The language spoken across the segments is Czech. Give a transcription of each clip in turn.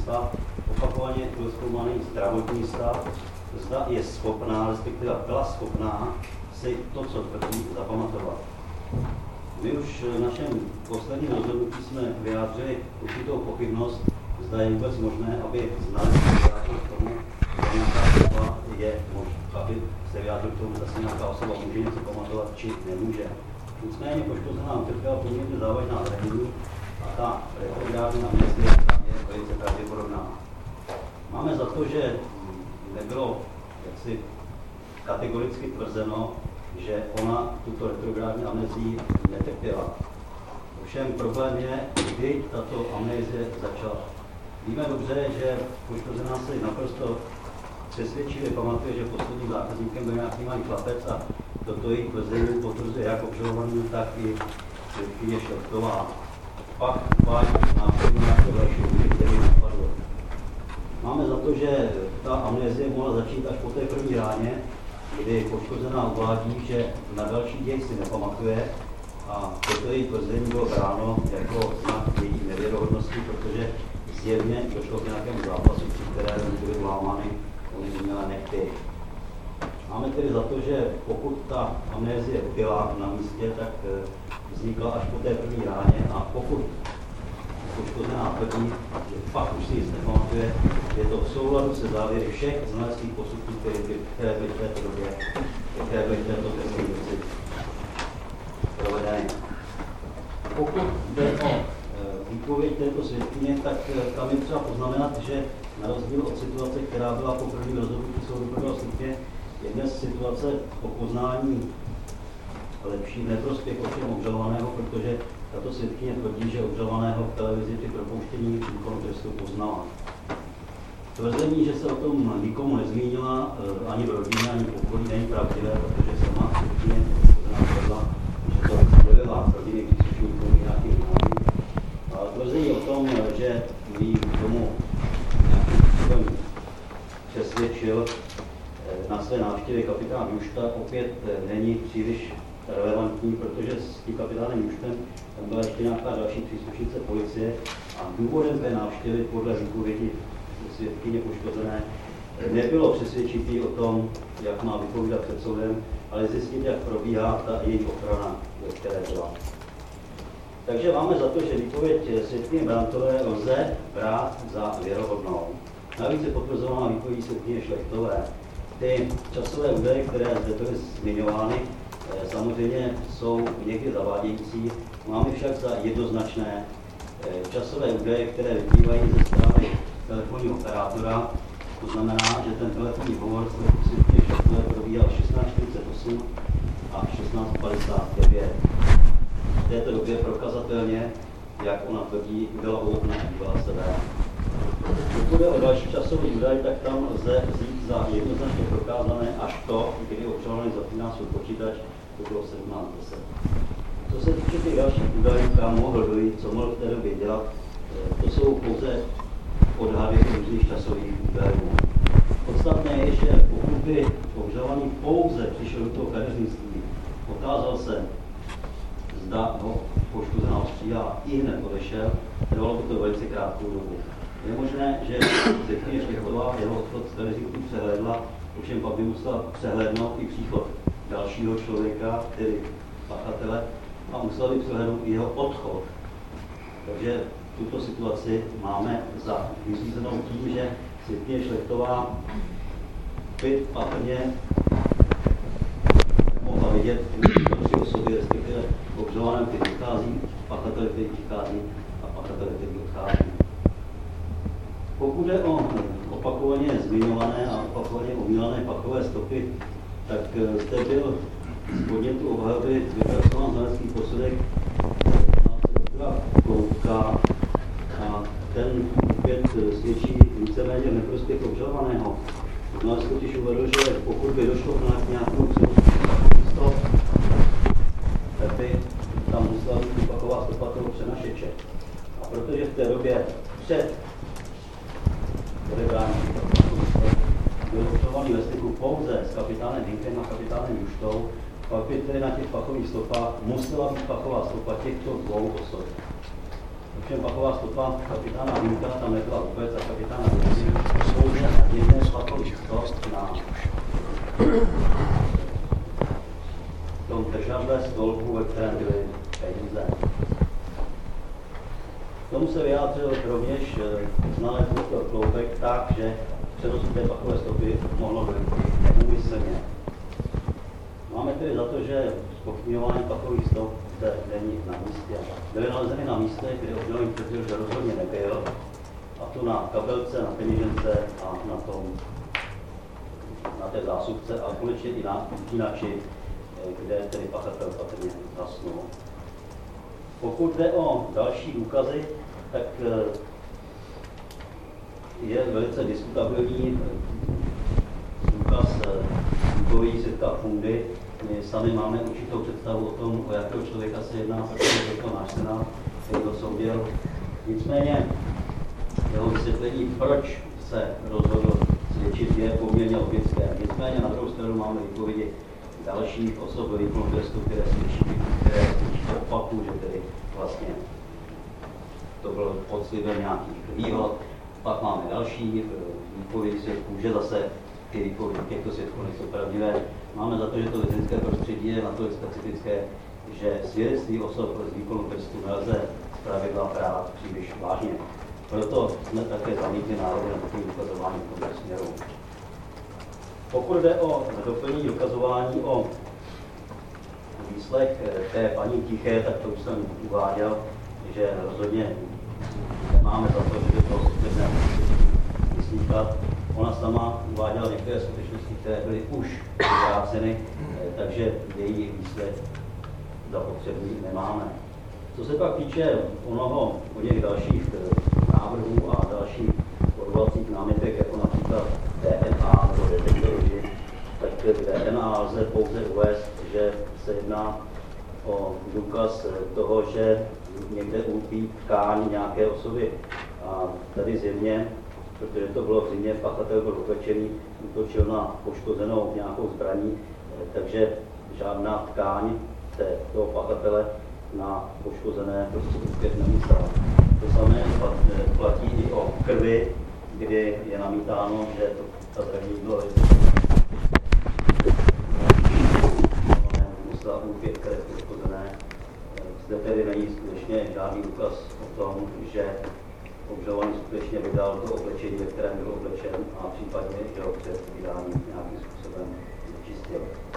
stav, opakovaně byl zkoumaný zdravotní stav, zda je schopná, respektive byla schopná si to, co tvrdí, zapamatovat. My už v našem posledním rozhodnutí jsme vyjádřili určitou pochybnost, zda je vůbec možné, aby znalec vyjádřil k tomu, že nějaká osoba je možná, aby se vyjádřil k tomu, zda si nějaká osoba může něco pamatovat, či nemůže. Nicméně poškozená utrpěla poměrně závažná zranění a ta retrográdní amnezie je velice pravděpodobná. Máme za to, že nebylo jaksi kategoricky tvrzeno, že ona tuto retrográdní amnezii netrpěla. Ovšem problém je, kdy tato amnézie začala. Víme dobře, že poškozená si naprosto přesvědčivě pamatuje, že posledním zákazníkem byl nějaký malý chlapec a toto její tvrzení potvrzuje jak obžalovaný, tak i svědkyně Šlechtová. Pak uvádí následně nějaké další údy, které napadlo. Máme za to, že ta amnézie mohla začít až po té první ráně, kdy poškozená uvádí, že na další děj si nepamatuje a toto její tvrzení bylo bráno jako znak její nevěrohodnosti, protože zjevně došlo k nějakému zápasu, při kterém byly vlámány umělé nechty. Máme tedy za to, že pokud ta amnézie byla na místě, tak vznikla až po té první ráně a pokud poškozená tvrdí, že fakt už si nic nepamatuje, je to v souladu se závěry všech znaleckých posudků, které byly v této době, které byly v této trestní věci provedeny. Pokud jde o výpověď této svědkyně, tak tam je třeba poznamenat, že na rozdíl od situace, která byla po prvním rozhodnutí soudu prvního stupně, je dnes situace o poznání lepší neprospěch ovšem obžalovaného, protože tato svědkyně tvrdí, že obžalovaného v televizi při propouštění výkonu trestu poznala. Tvrzení, že se o tom nikomu nezmínila, ani v rodině, ani v okolí, není pravdivé, protože sama svědkyně tvrdila, že to sdělila rodiny příslušníků nějakým známým. Ale tvrzení o tom, že jí k tomu nějakým způsobem přesvědčil na své návštěvě kapitán Jušta, opět není příliš relevantní, protože s tím kapitánem Juštem tam byla ještě nějaká další příslušnice policie a důvodem té návštěvy podle výpovědi svědkyně poškozené nebylo přesvědčitý o tom, jak má vypovídat před soudem, ale zjistit, jak probíhá ta její ochrana, ve které byla. Takže máme za to, že výpověď svědkyně Brantové lze brát za věrohodnou. Navíc je potvrzována výpověď svědkyně Šlechtové. Ty časové údaje, které zde byly zmiňovány, samozřejmě jsou někdy zavádějící. Máme však za jednoznačné časové údaje, které vyplývají ze zprávy telefonního operátora. To znamená, že ten telefonní hovor svědkyně Šlechtové probíhal 16:48 a 16:59. V této době prokazatelně, jak ona tvrdí, byla úhodná a dívala se ven. Pokud jde o další časový údaj, tak tam lze vzít za jednoznačně prokázané až to, kdy obžalovaný zapíná svůj počítač, to bylo 17:10. Co se týče těch dalších údajů, kam mohl dojít, co mohl v té době dělat, to jsou pouze odhady různých časových údajů. Podstatné je, že pokud by obžalovaný pouze přišel do toho kadeřnictví, otázal se, zda ho poškozená ostříhá a i hned odešel, trvalo by to velice krátkou dobu. Je možné, že svědkyně Šlechtová jeho odchod z kadeřnictví přehlédla, ovšem pak by musela přehlédnout i příchod dalšího člověka, tedy pachatele, a musela by přehlédnout i jeho odchod. Takže tuto situaci máme za vyřízenou tím, že svědkyně Šlechtová by patrně mohla vidět tři osoby, respektive obžalovaném, který přichází, pachatele, který přichází a pachatele, který odchází. Pokud je o opakovaně zmiňované a opakovaně omílané pachové stopy, tak zde byl z podnětu obhajoby vypracován znalecký posudek doktora Koutka a ten opět svědčí víceméně v neprospěch obžalovaného. Znalec totiž uvedl, že pokud by došlo k nějakému přenosu stop, tak by tam musela být pachová stopa toho přenašeče. A protože v té době před odebrání byl obžalovaný ve styku pouze s kapitánem Hinkem a kapitánem Juštou, pak by tedy na těch pachových stopách musela být pachová stopa těchto dvou osob. Ovšem pachová stopa kapitána Hýmka tam nebyla vůbec a kapitána Hýmky pouze na jedné pachový stop na tom držadle stolku, ve kterém byly peníze. K tomu se vyjádřil rovněž znalec doktor Kloubek tak, že přenosu té pachové stopy mohlo dojít neúmyslně. Máme tedy za to, že zpochybňování pachových stop zde není na místě. Byly nalezeny na místech, kde obžalovaný tvrdil, že rozhodně nebyl, a to na kabelce, na peněžence a na té zásuvce a konečně i na vypínači, kde tedy pachatel patrně zasnul. Pokud jde o další důkazy, tak je velice diskutabilní důkaz výpovědi svědka Fundy. My sami máme určitou představu o tom, o jakého člověka se jedná, protože je to náš senát, který to soudil. Nicméně jeho vysvětlení, proč se rozhodl svědčit, je poměrně logické. Nicméně na druhou stranu máme výpovědi dalších osob do výkonu trestu, které svědčí opaku, že tedy vlastně to bylo pod slibem nějakých výhod. Pak máme další výpovědi svědků, že zase ty výpovědi těchto svědků nejsou pravdivé. Máme za to, že to vězeňské prostředí je natolik specifické, že svědectví osob z výkonu trestu nelze zpravidla brát příliš vážně. Proto jsme také zamítli návrhy na takový dokazování v tomto směru. Pokud jde o doplnění dokazování o výslech té paní Tiché, tak to už jsem uváděl, že rozhodně nemáme za to, že by to skutečné vyslýchat. Ona sama uváděla některé skutečnosti, které byly už vyvráceny, takže její výslech zapotřebí nemáme. Co se pak týče o něch dalších návrhů a dalších odvolacích námitek, jako například DNA nebo detektory, tak k DNA lze pouze uvést, že se jedná o důkaz toho, že někde ulpí tkáň nějaké osoby. A tady zjevně, protože to bylo v zimě, pachatel byl oblečený, útočil na poškozenou nějakou zbraní, takže žádná tkáň toho pachatele na poškozené prostě opět nemyslela. To samé platí i o krvi, kdy je namítáno, že ta zranění bylo musela úpět, které jsou poškozené. Zde tedy není skutečně žádný důkaz o tom, že obžalovaný skutečně vydal to oblečení, ve kterém byl oblečen a případně, že ho před vydáním nějakým způsobem vyčistil.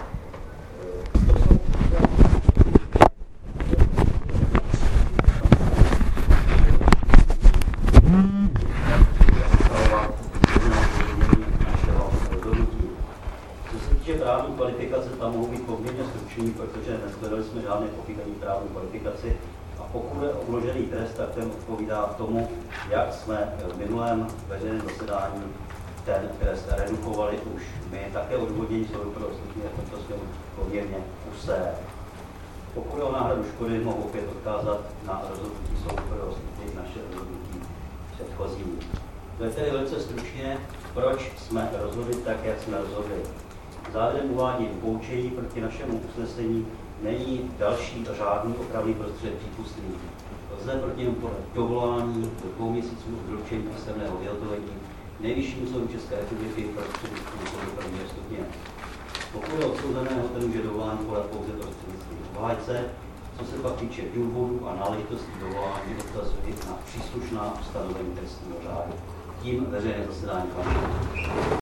Právní kvalifikace tam mohou být poměrně stručný, protože neshledali jsme žádné pochybení právní kvalifikaci. A pokud je uložený trest, tak ten odpovídá tomu, jak jsme v minulém veřejném zasedání ten trest redukovali už my. Také odůvodnění soudu pro rozsudky je v tomto směru poměrně kusé. Pokud je o náhradu škody, mohu opět odkázat na rozhodnutí soudu pro rozsudky, naše rozhodnutí předchozí. To je tedy velice stručně, proč jsme rozhodli tak, jak jsme rozhodli. Závěrem uvádím poučení proti našemu usnesení není další řádný opravný prostředek přípustný. Lze proti němu podat dovolání do 2 měsíců od vyloučení písemného vyhotovení Nejvyššímu soudu České republiky prostřednictvím soudu prvního stupně. Pokud je odsouzeného, ten může dovolání podat pouze prostřednictvím obhájce. Co se pak týče důvodů a náležitostí dovolání, odkazují na příslušná ustanovení trestního řádu. Tím veřejné zasedání končí.